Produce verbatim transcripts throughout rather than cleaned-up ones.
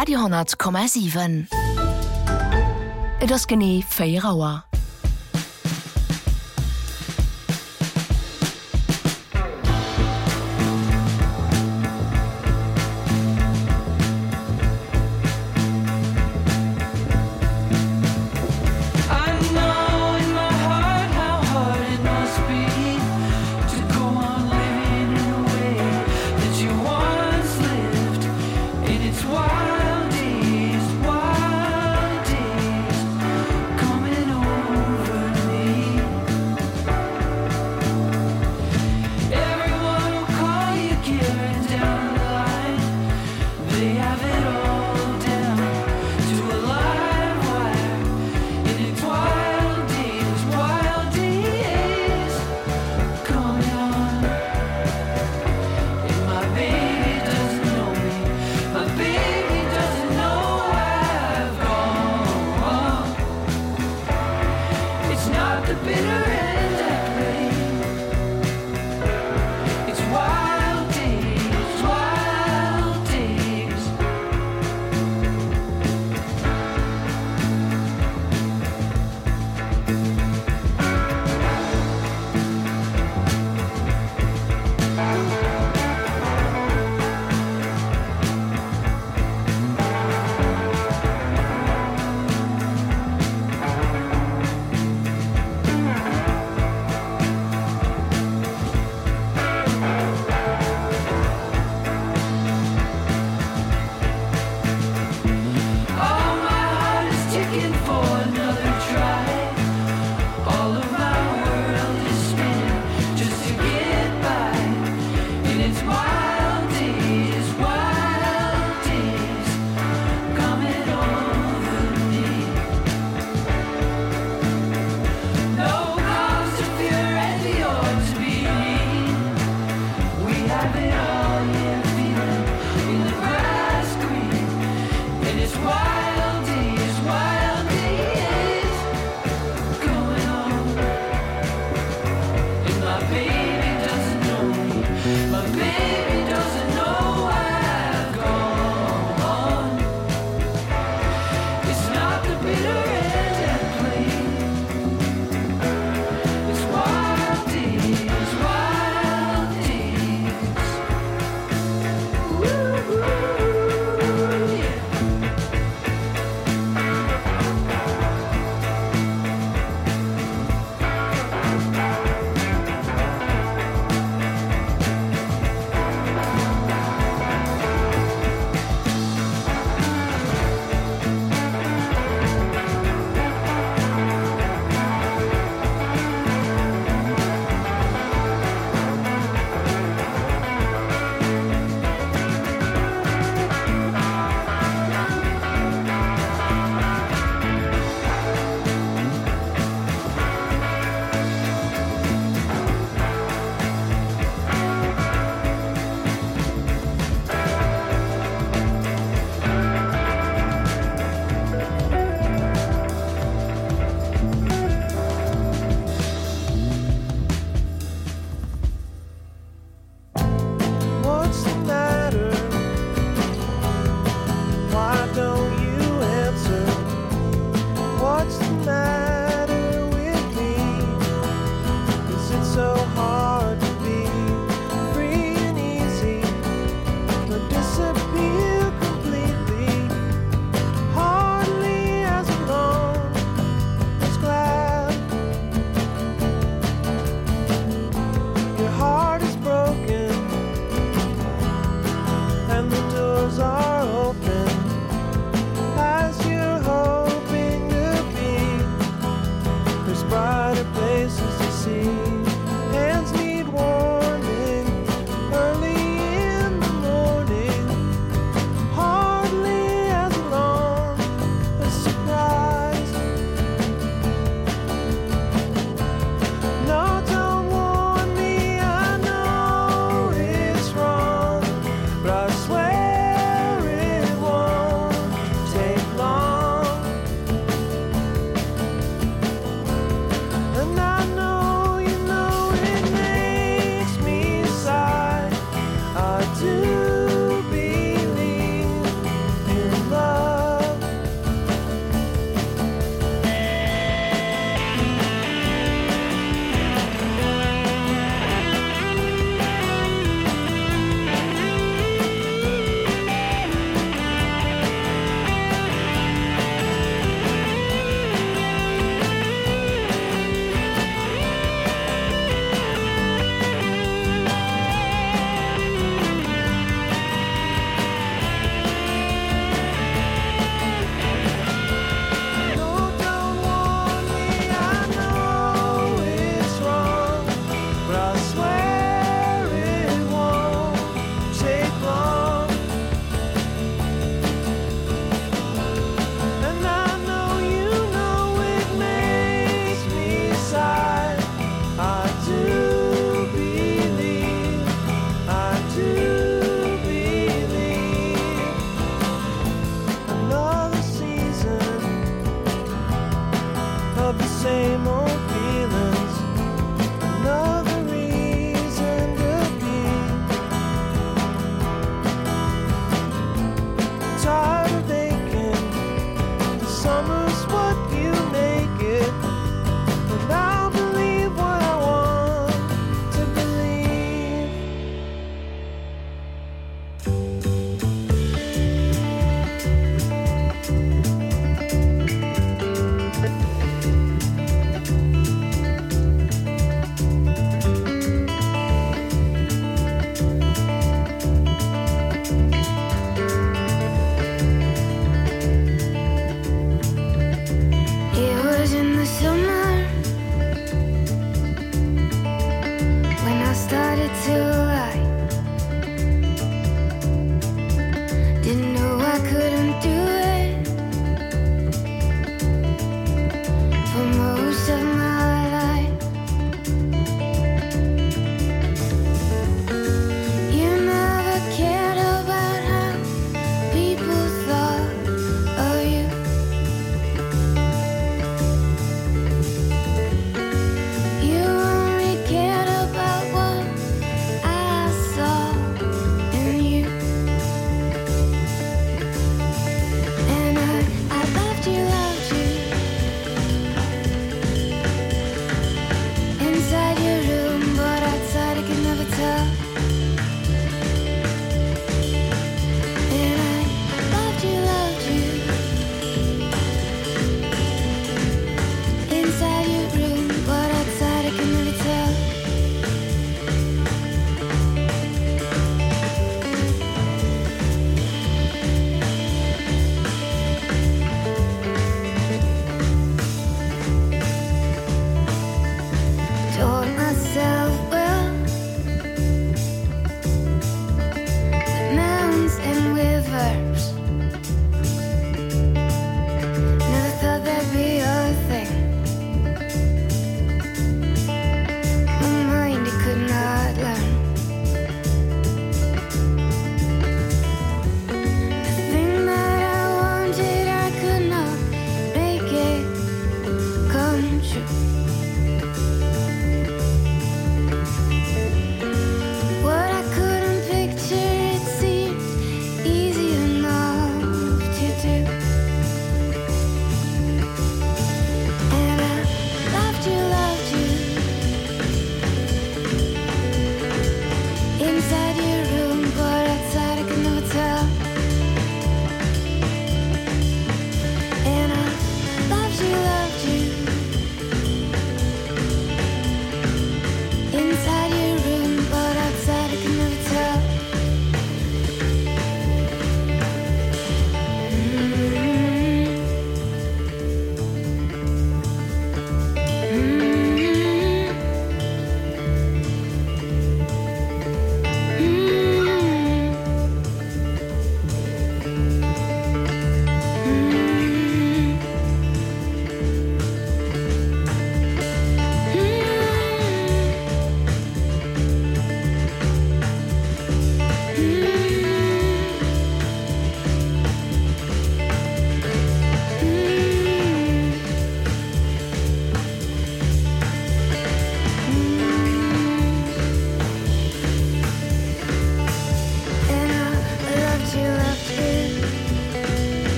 Radio hundert komma sieben. Et ass genee Féierauer. Wild days, wild days, coming over.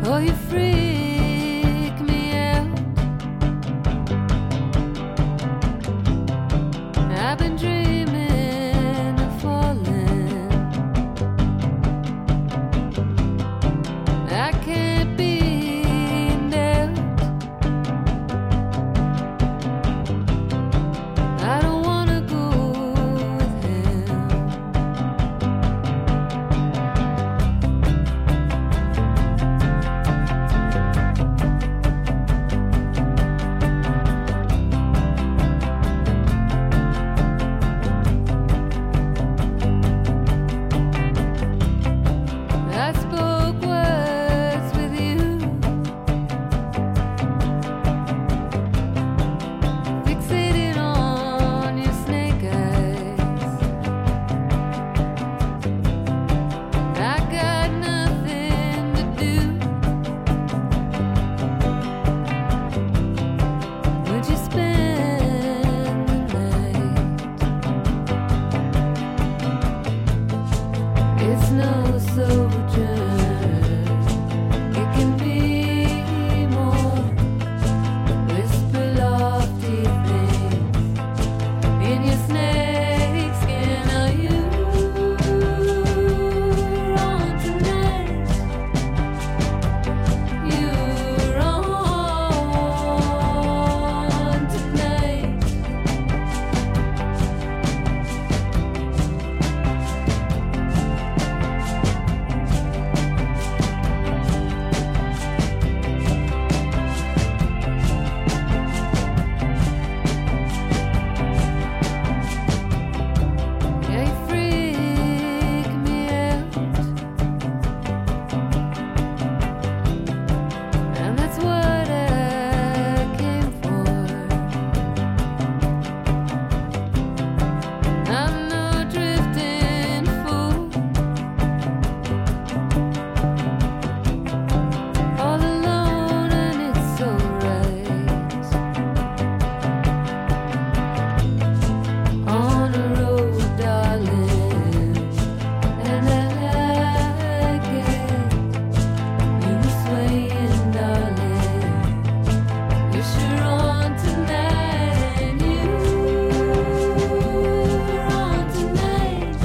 Oh, you freak me out. I've been dreaming of falling. I can't be nailed. I don't wanna go with him. I spoke words with you, fixated on your snake eyes. I got nothing to do. Would you spend the night? It's no soldier. It can be more. Whisper lofty things in your snake skin. Are you on tonight? You're on tonight. Yeah, you freak me out, and that's what I came for. I'm no drifting fool, all alone, and it's so right. On a road, darling, and I like it. You swaying, darling. You're sure on tonight, and you're on tonight.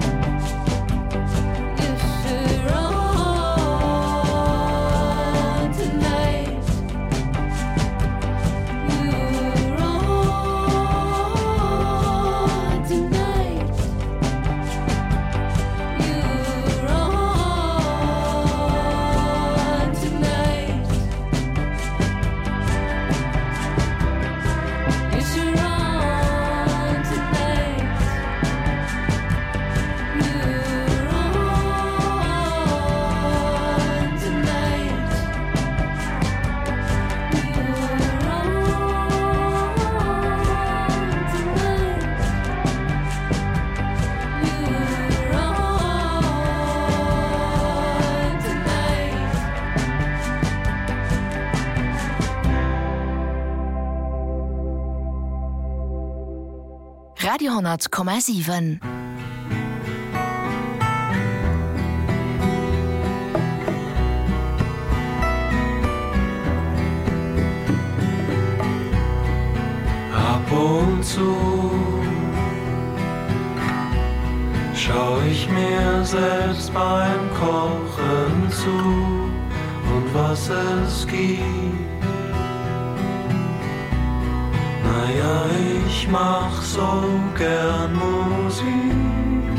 You're sure on tonight. You're on tonight. You're on tonight. You're sure on tonight. You're on tonight. Radio honderd komma sieben. Ab und zu schau ich mir selbst beim Kochen zu und was es gibt. Naja, ich mach so gern Musik.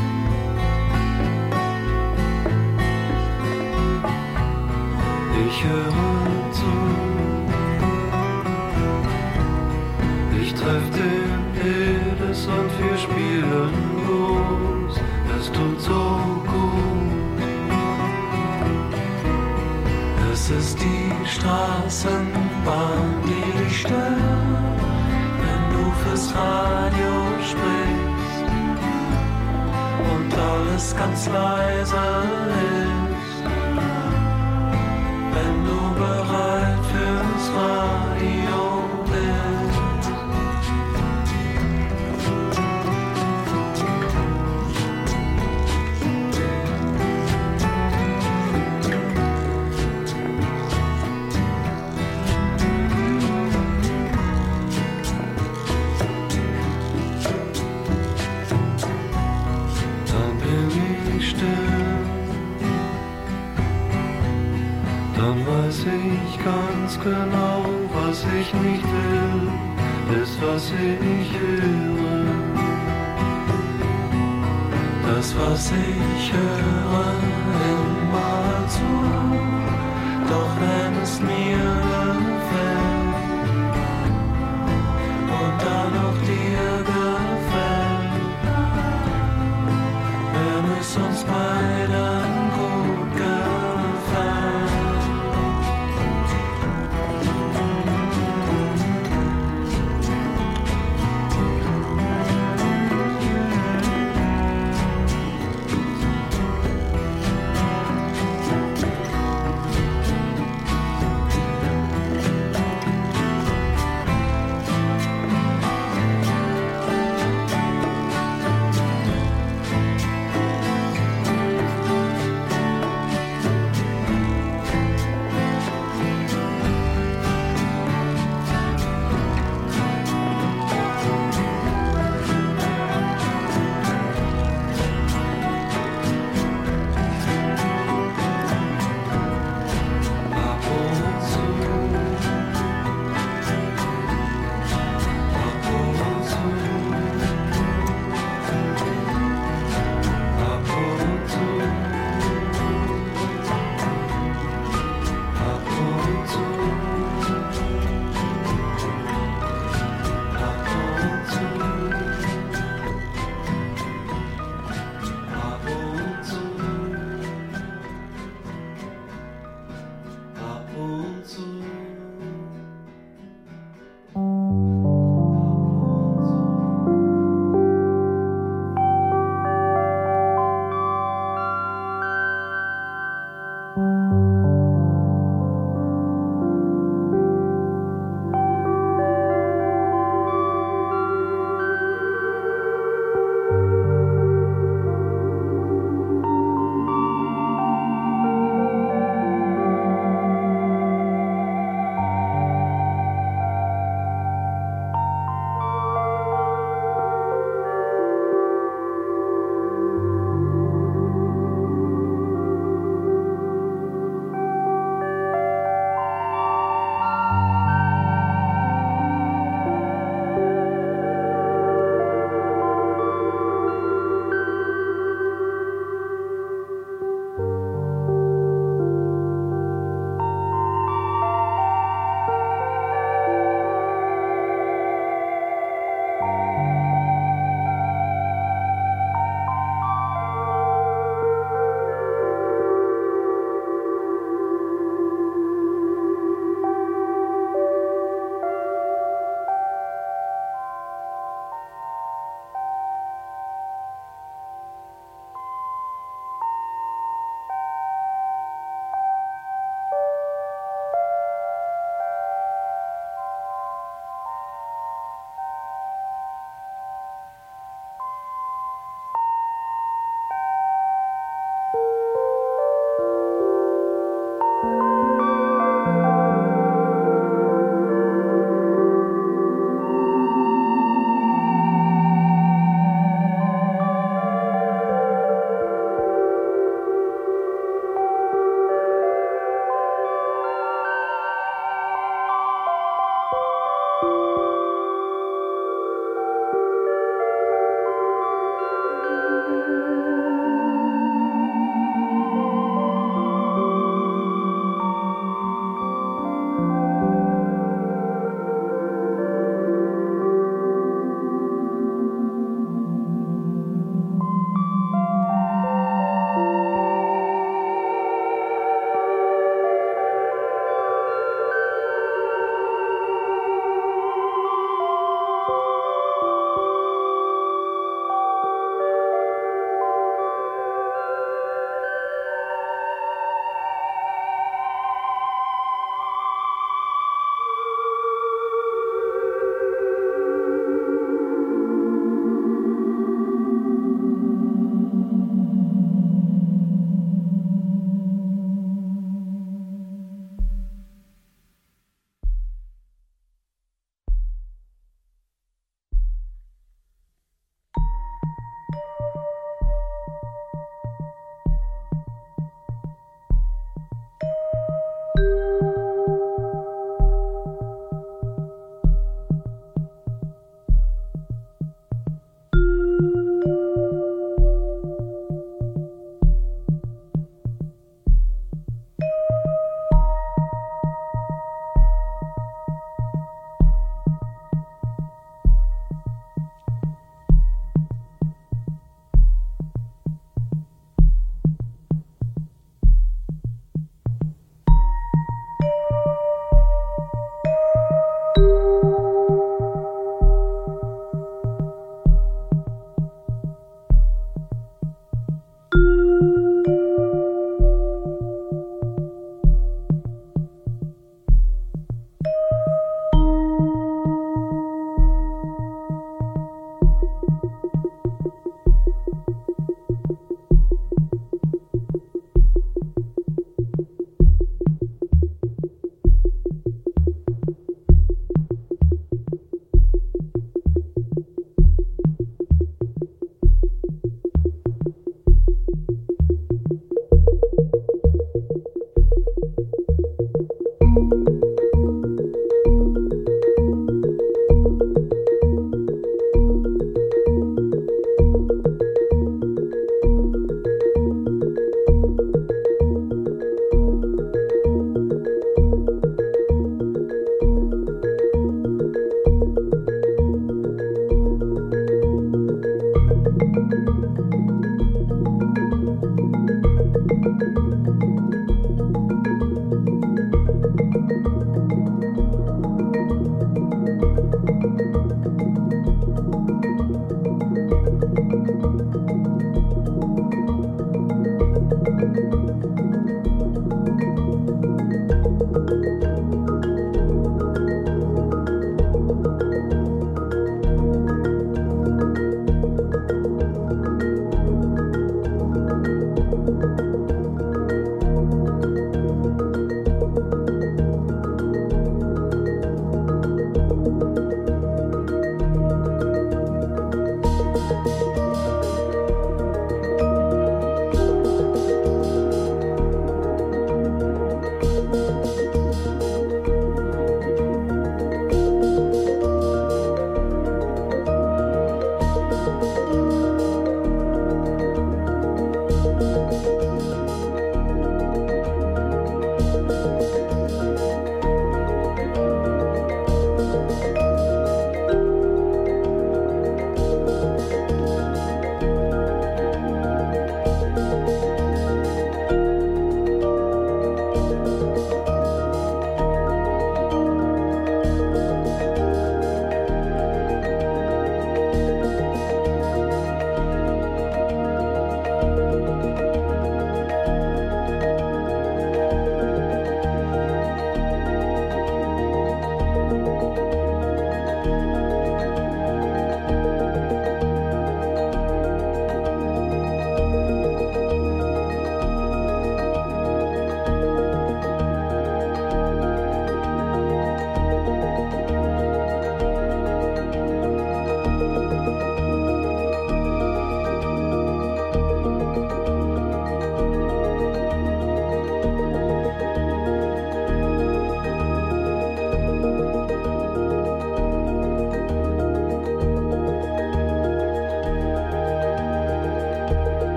Ich höre zu. Ich treff den Edes und wir spielen los. Es tut so gut. Es ist die Straßenbahn, die dich stört, wenn du fürs Radio sprichst und alles ganz leise ist. Wenn du bereit fürs Radio bist. dann weiß ich ganz genau, was ich nicht will, ist, was ich höre. Das, was ich höre, immer zu, doch wenn es mir gefällt und dann auch dir gefällt, wenn es uns beiden gut gefällt.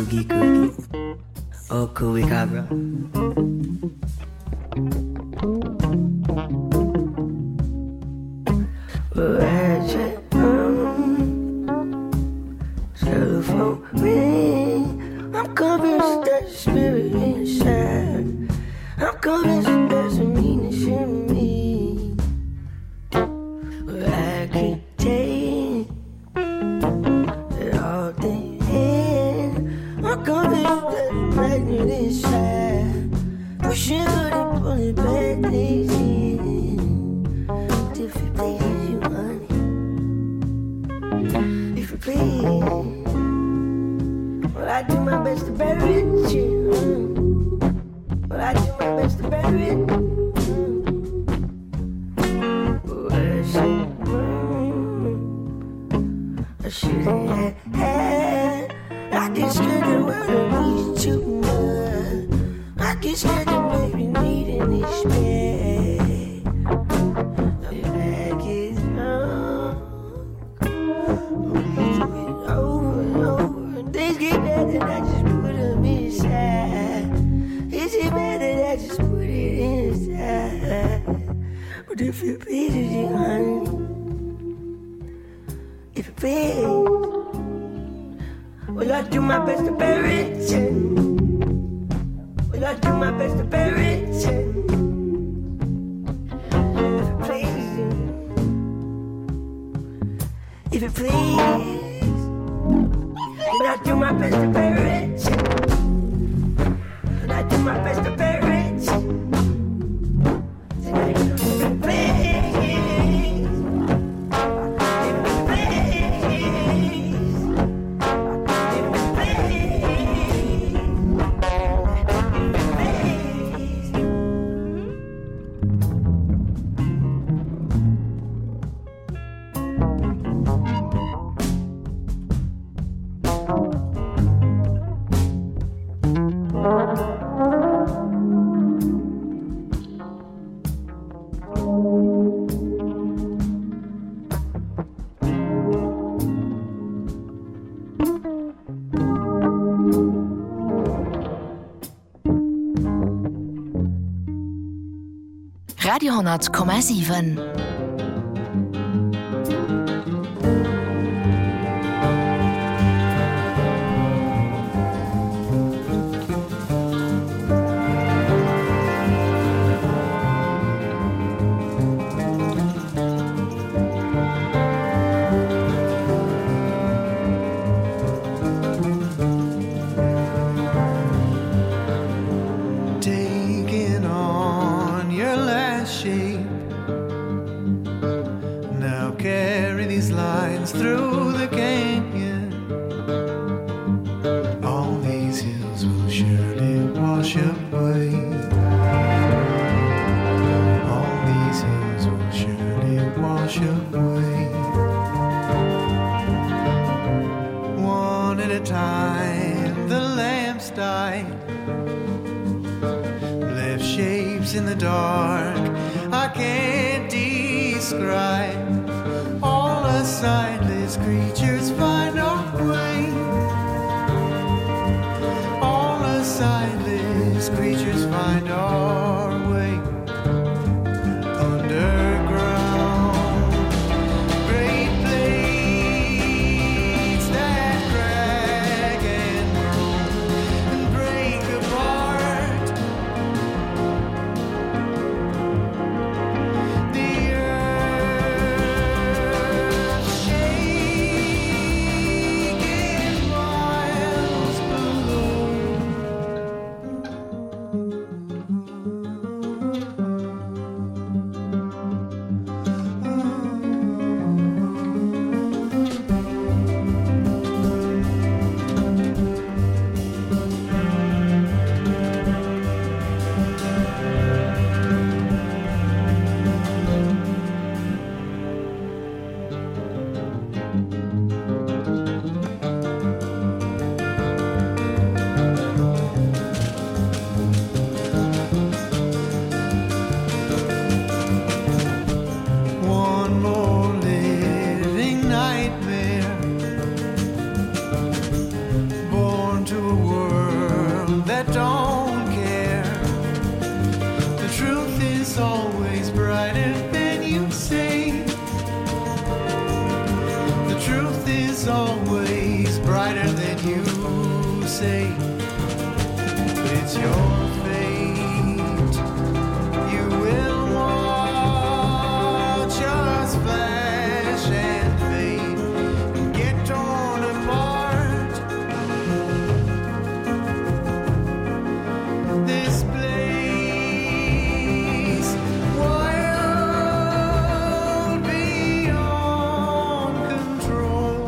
Cookie, cookie. Oh, cookie, cabra. Telephone ring. I'm convinced there's a spirit inside. I'm convinced there's a meanness in me. But I can take it all day. I'm convinced there's a magnet inside, pushing good and pulling bad things in. If it pleases you, honey, if it please. Well, I do my best to bury it, you. Well, I do my best to bury it. Well, I should, mm, I should have had. I get scared that we're need too much. I get scared that maybe needing this bad. I get drunk, we do it over and over. Things get better and I just put them inside. Is it better that I just put it inside? But if it pleases you, honey, if it pleases, well, I do my best to bury it. Well, I do my best to bury it. If it pleases you, if it please, but I do my best to bury it. But I do my best to bury it. Tonight, if it please, if it please, if it please, if it please. Radio honderd komma sieben. Taking on your last shape. Now carry these lines through the canyon. All these hills will surely wash away. All these hills will surely wash away. One at a time, the lamps died. Left shapes in the dark I can't describe. All the sightless creatures find our way. All the sightless creatures find our way. Underground, great blades that crack and groan and break apart. The earth shaking miles below. is always brighter than you say. The truth is always brighter than you say. But it's your fate. You will watch us flash and fade and get torn apart. This place, wild beyond control.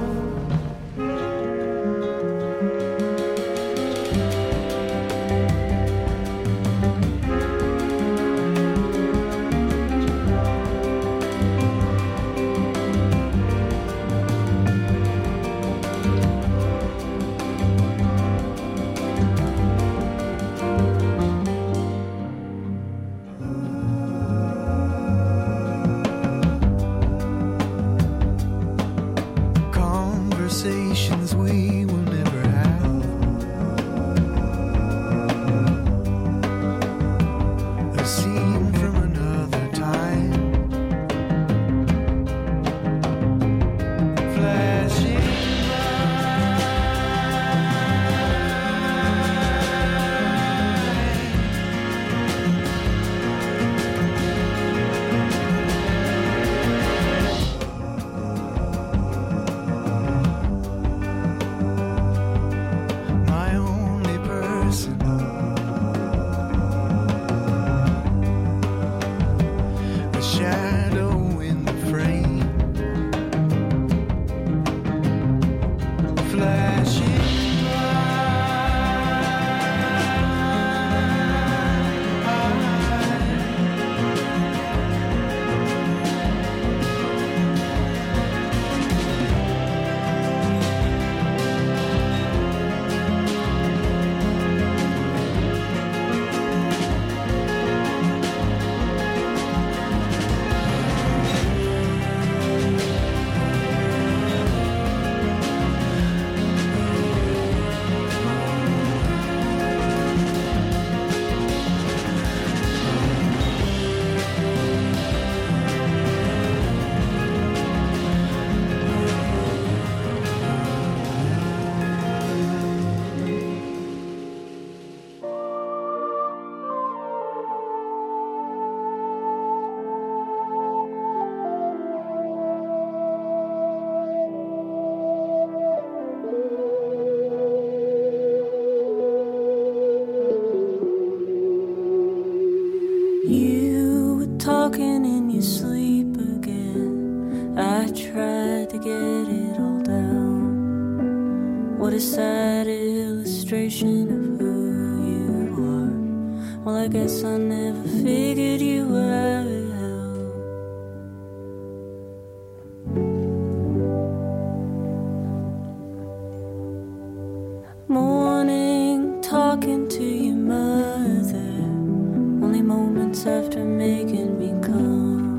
Conversations we will never have. A scene from another time. Flashing my only person. A shadow in the frame. Flashing You were talking in your sleep again. I tried to get it all down. What a sad illustration of who you are. Well, I guess I never figured you out. Morning, talking to your mother. Only moments after making me come.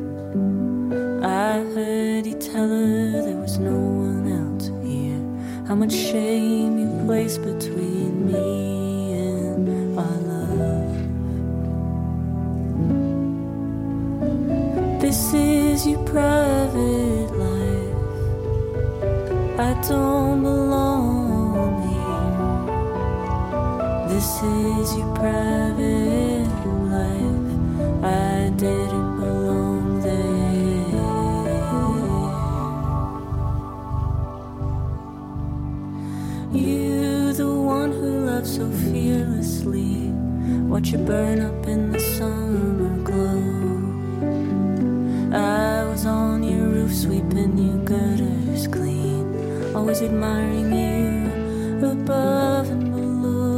I heard you tell her there was no one else here. How much shame you placed between me and our love. This is your private life. I don't belong here. This is your private life. I didn't belong there. You, the one who loved so fearlessly, watch you burn up in the summer glow. I was on your roof sweeping your gutters clean, always admiring you above and below.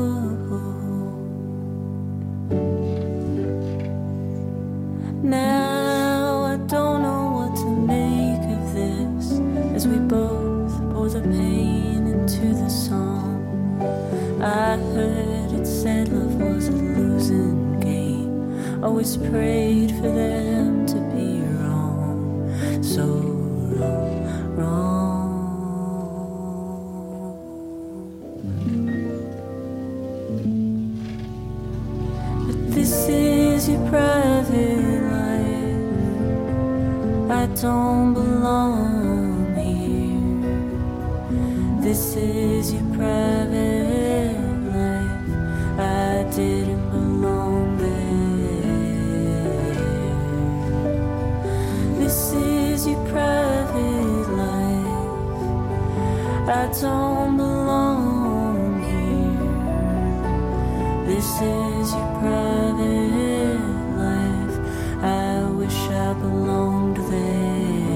Now I don't know what to make of this, as we both pour the pain into the song. I heard it said love was a losing game. Always prayed for them to be wrong, so wrong, wrong. But this is is your private life. I don't belong here. This is your private life. I didn't belong there. This is your private life. I don't belong here. This is your private life. I wish I belonged there.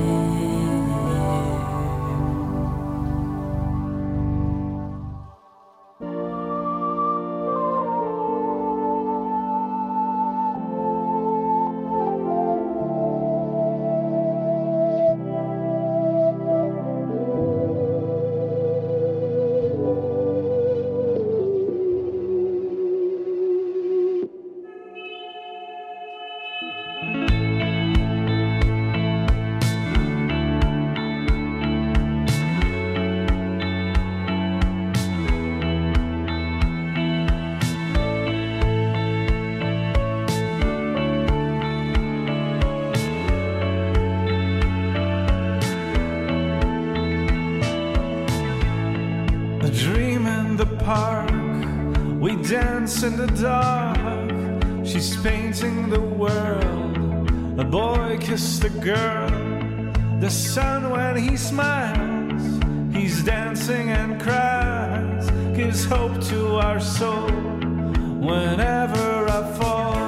In the dark, she's painting the world. A boy kissed a girl. The sun, when he smiles, he's dancing and cries, gives hope to our soul whenever I fall.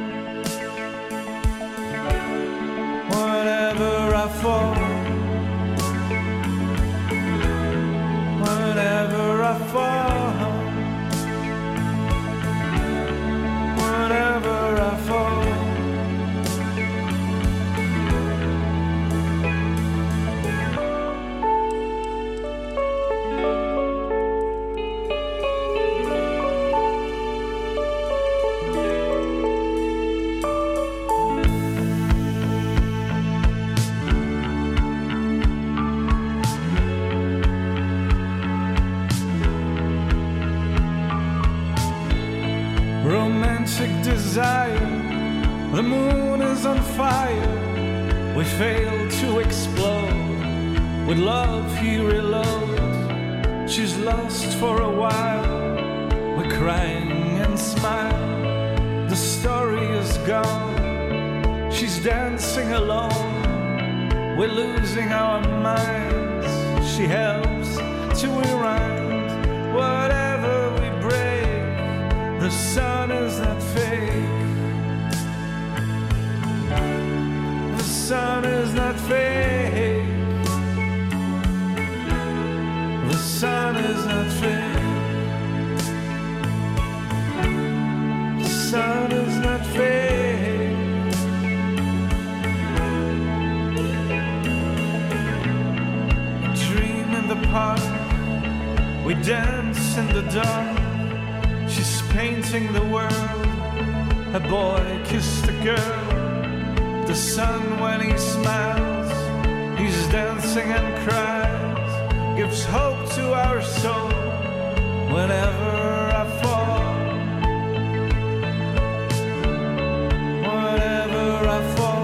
Whenever I fall. Whenever I fall. Whenever I fall. Desire, the moon is on fire. We fail to explode. With love he reloads. She's lost for a while. We're crying and smile. The story is gone. She's dancing alone. We're losing our minds. She helps to rewind whatever we break. The sun is not fake. The sun is not fake. The sun is not fake. The sun is not fake. We dream in the park. We dance in the dark. She's painting the world. A boy kissed a girl. The sun, when he smiles, he's dancing and cries, gives hope to our soul whenever I fall. Whenever I fall.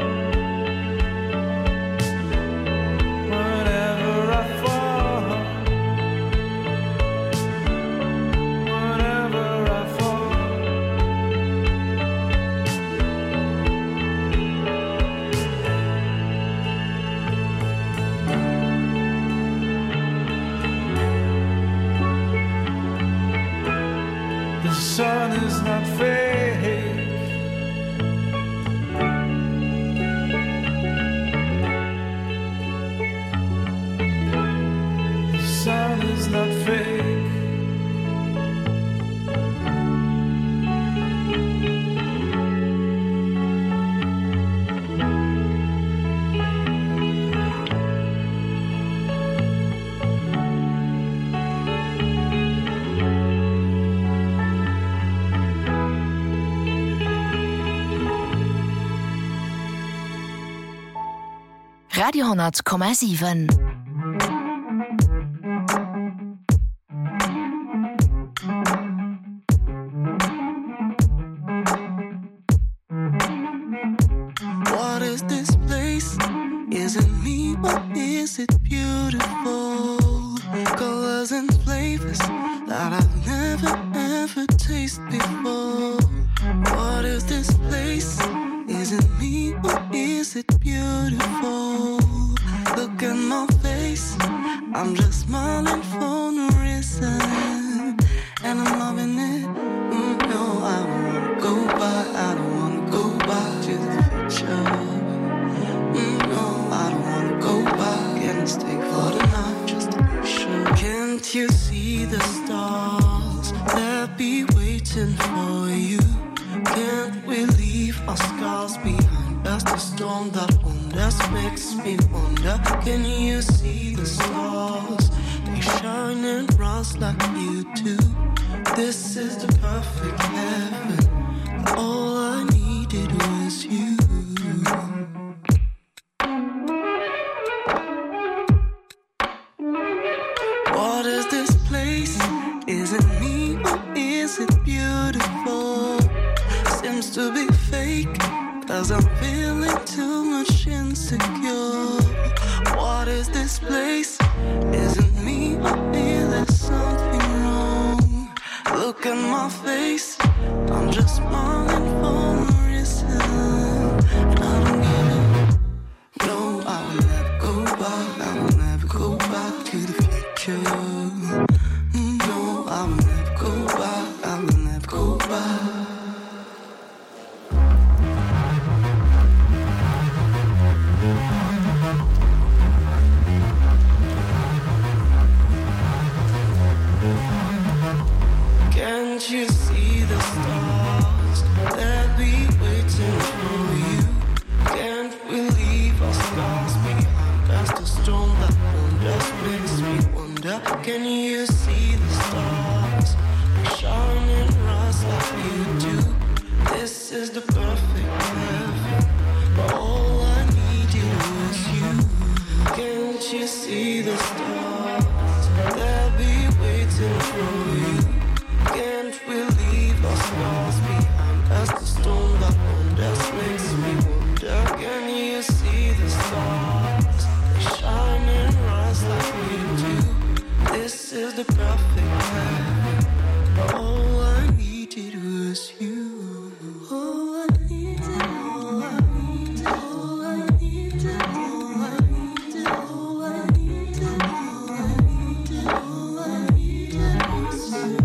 Whenever I fall. The sun is not fake. The sun is not fake. Radio honderd komma sieben. is it beautiful? Colors and flavors that I've never ever tasted before. What is this place? Is it me or is it beautiful? Look at my face, I'm just smiling for no reason, and I'm loving it. Mm, no, I don't wanna go back, I don't wanna go back to the future. Mm, no, I don't wanna go back and stay for the night just to be sure. Can't you see the stars that be waiting for you? Can't we leave our scars behind? That's the storm that wonders makes me wonder. Can you see the stars? They shine and rise like you do. This is the perfect heaven. All I needed was you. What is this place? Is it me or is it beautiful? Seems to be fake, cause I'm feeling too much insecure. What is this place? Is it me or is there something wrong? Look at my face, I'm just smiling for no reason, and I don't get it. No, I will never go back, I will never go back to the future. Mm, no, I will never go back, I will never go back. Can't you see the stars that be waiting for you? Can't we leave our scars behind? That's the storm that wonders makes me wonder. Can you see the stars? They shine and rise like you do. This is the perfect heaven, but all I needed was you. Can't you see the stars that be waiting for you? Can't we leave our scars behind? That's the storm that wonders makes me wonder. Can you see the stars? They shine and rise like we do. This is the perfect heaven. All I needed was you. All I needed, all I needed, all I needed, all I needed, all I needed, all I needed, all I needed was you.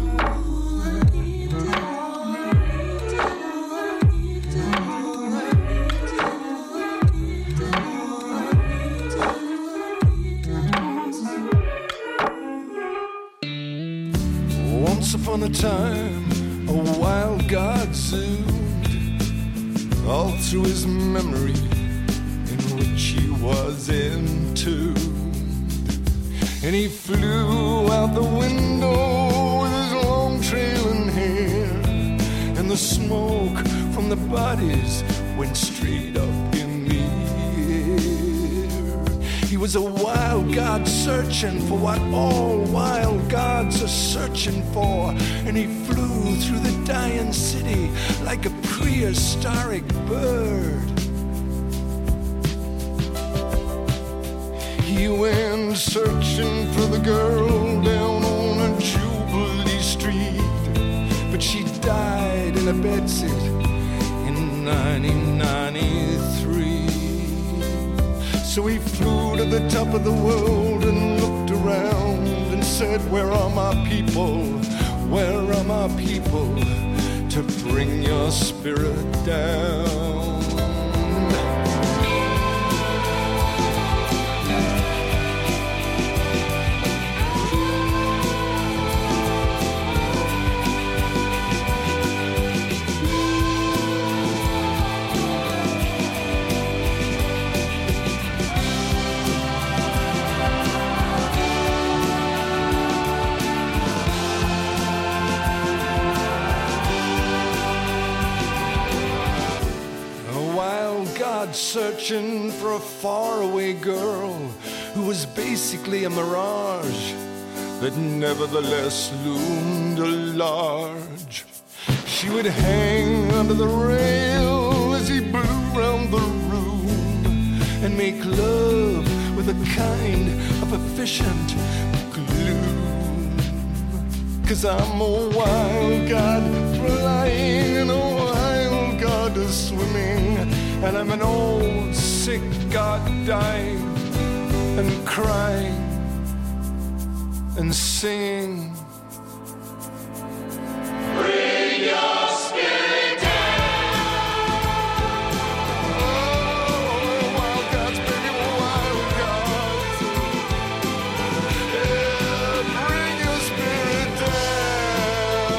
Once upon a time, a wild god zoomed all through his memory, in which he was entombed. And he flew out the window with his long trailing hair, and the smoke from the bodies went straight up in the air. He was a wild god searching for what all wild gods are searching for, and he flew through the dying city like a prehistoric bird. He went searching for the girl down on a Jubilee Street, but she died in a bedsit in nineteen ninety-three. So he flew to the top of the world and looked around and said, where are my people? Where are my people to bring your spirit down? Searching for a faraway girl who was basically a mirage that nevertheless loomed large. She would hang under the rail as he blew round the room and make love with the kind of efficient gloom. 'Cause I'm a wild god flying and a wild god swimming, and I'm an old sick god dying and crying and singing. Bring your spirit down. Oh, wild gods, baby, wild gods. Yeah, bring your spirit down.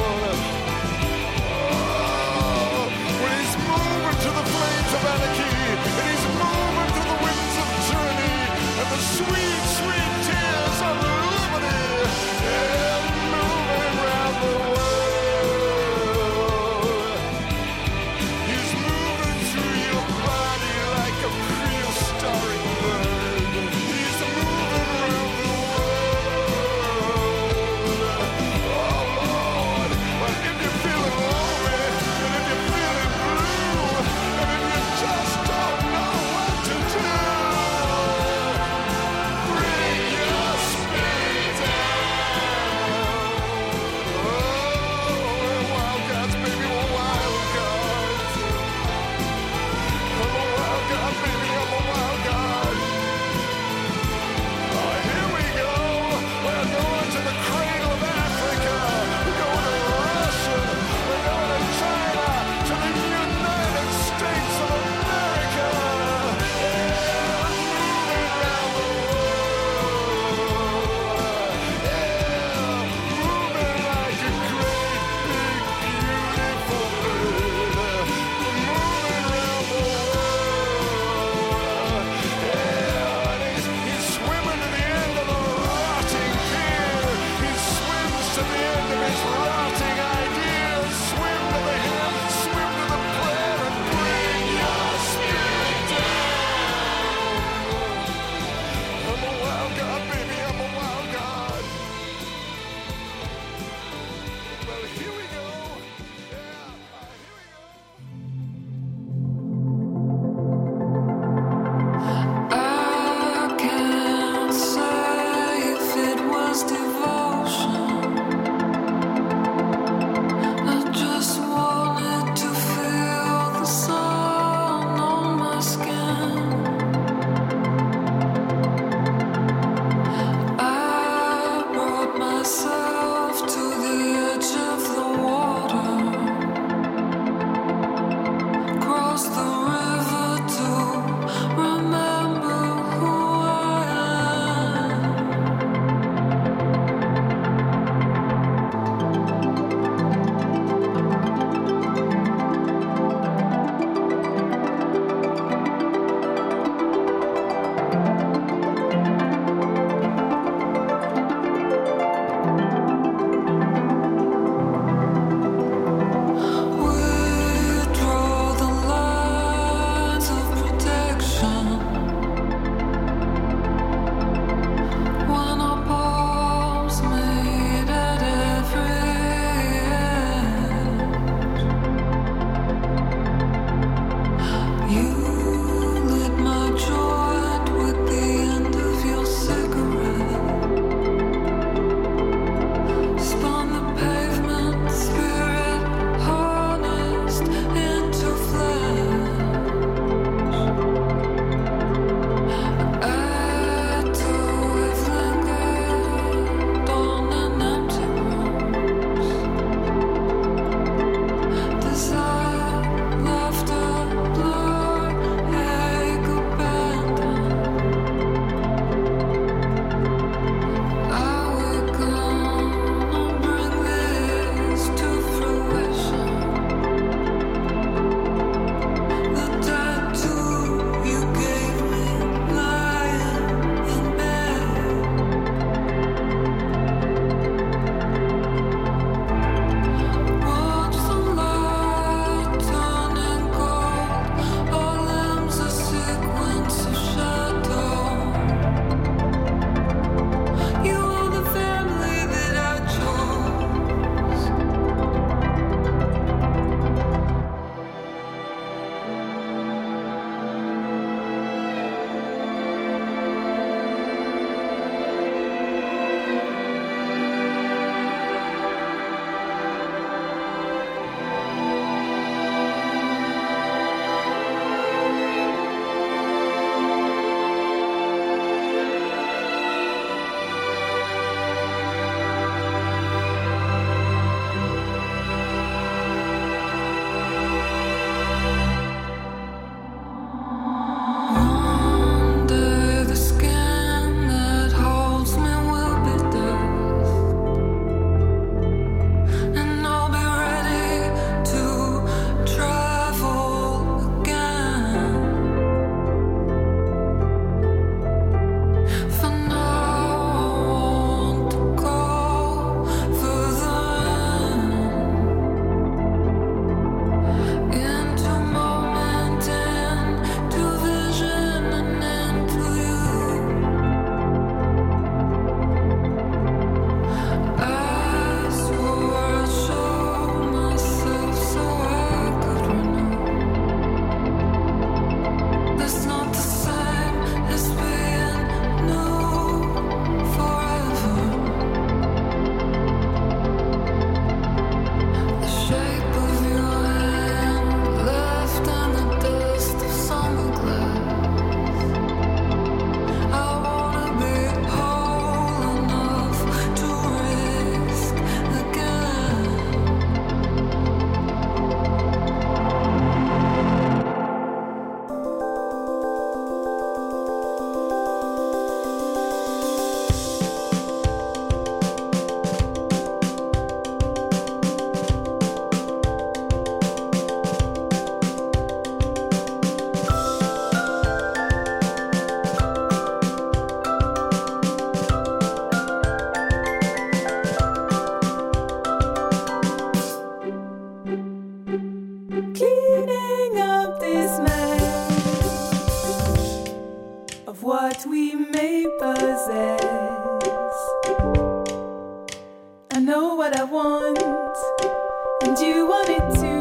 Oh, when he's moving to the flames of anarchy, and he's moving to the winds of tyranny, and the sweet, sweet tears of liberty. Yeah, moving around the world. He's moving through your body like a prehistoric bird. He's moving around the world. Oh, Lord. Well, if you're feeling lonely, and if you're feeling blue, and if you just don't know what to do, bring your spirit down. Oh, we're wild gods, baby, we're wild gods. I'm a wild god, baby, I'm a wild god. Oh, here we go. We're going to the cradle of Africa. We're going to Russia. We're going to China. To the United States of America. Yeah, moving around the world. Yeah, moving like a great, big, beautiful bird. Moving around the world. Yeah, and he's, he's swimming to the end of the rotting pier. He swims to the end of his rotting ideas. Swim to the hill, swim to the prayer, and bring your spirit down. I'm a wild god, baby, I'm a wild god. Well, here we go. Yeah, here we go. I can't say if it was devotion. I just wanted to feel the sun on my skin. I brought myself to the edge of the water, crossed the river to remember who I am. We draw the line. cleaning up this mess of what we may possess. I know what I want, and you want it too.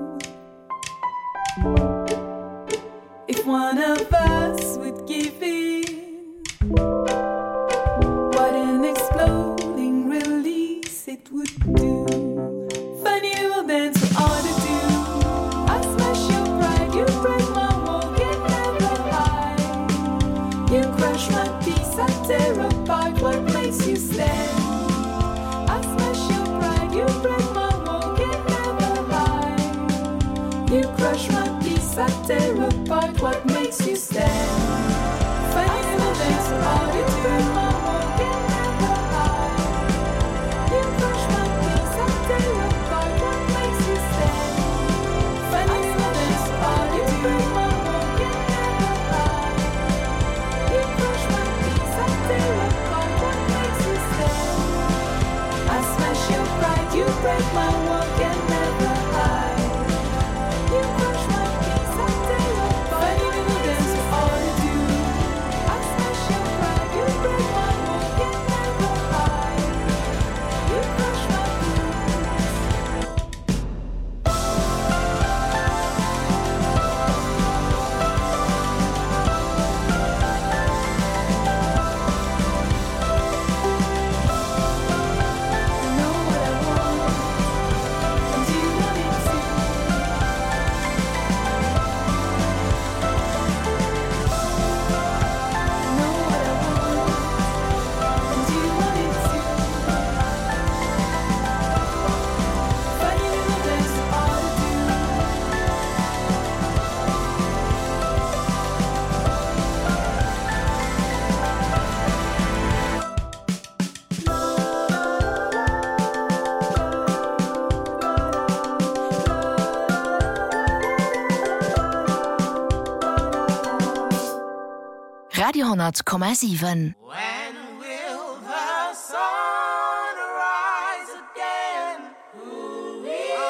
If one of us would give in, what an exploding release it would do. Funny will dance for all to do. I smash your pride, you break my wall, get never high. You crush my peace, I tear apart what makes you stand. I smash your pride, you break my wall, get never high. You crush my peace, I tear apart what makes you stand. Funny will dance for all to do. My wall, get never high. You crush my peace, I tear apart what makes you stand. Funny will dance for all to do. My wall, get never high. You crush my peace, I tear apart what makes you stand. I smash your pride, you break my wall, get never high. You crush my peace, I tear apart. Funny will dance for all to do. I smash your pride, you break my wall, get never high. You crush my Radio honderd komma sieben. When will the sun rise again? Ooh,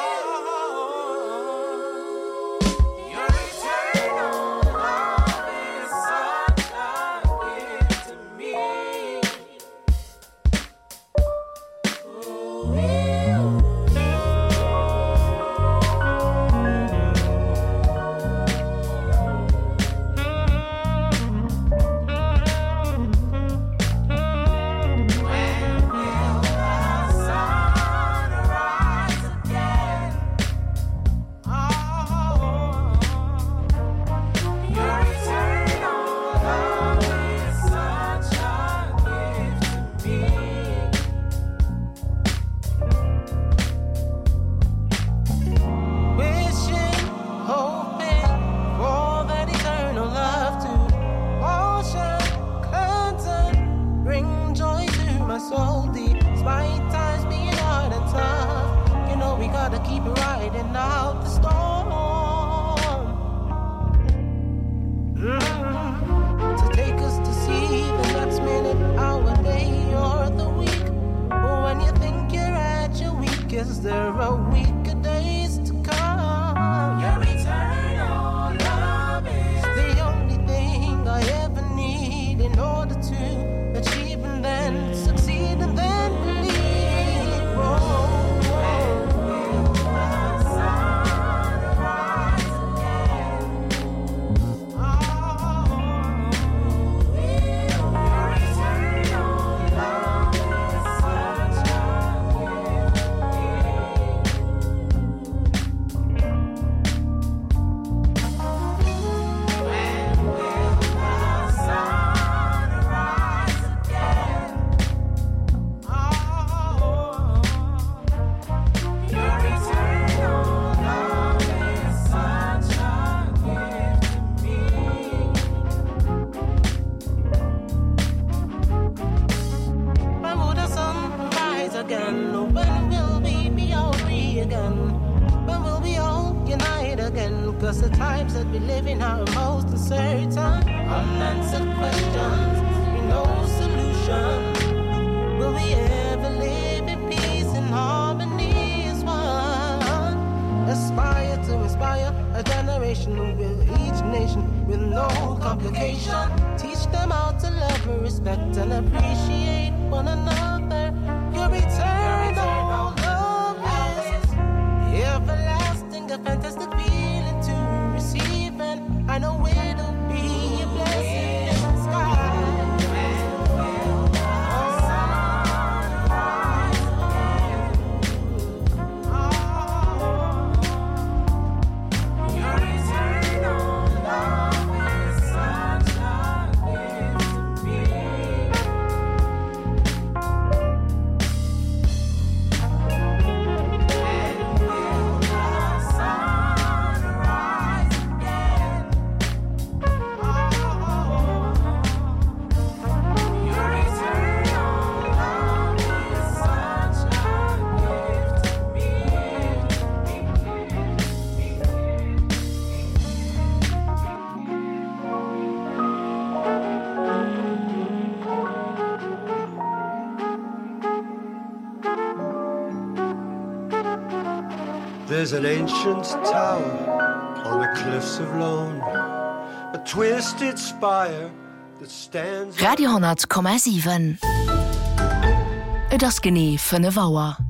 your eternal love is such a gift to me. Ooh, is there a weaker days to come? Your eternal love is the only thing I ever need in order to achieve and then succeed and then believe. Oh, when will the sun rise again? Oh, your eternal love is such a the times that we live in are most uncertain. Unanswered questions, we no solution. Will we ever live in peace and harmony as one? Aspire to to inspire a generation with each nation with no complication. Teach them how to love, respect, and appreciate one another. Your eternal love is everlasting, a fantastic feeling to receive, and I know it'll be a blessing in the sky. There's an ancient tower on the cliffs of Lone, a twisted spire that stands... Radio honderd komma sieben. Et ass genee fënne Waer.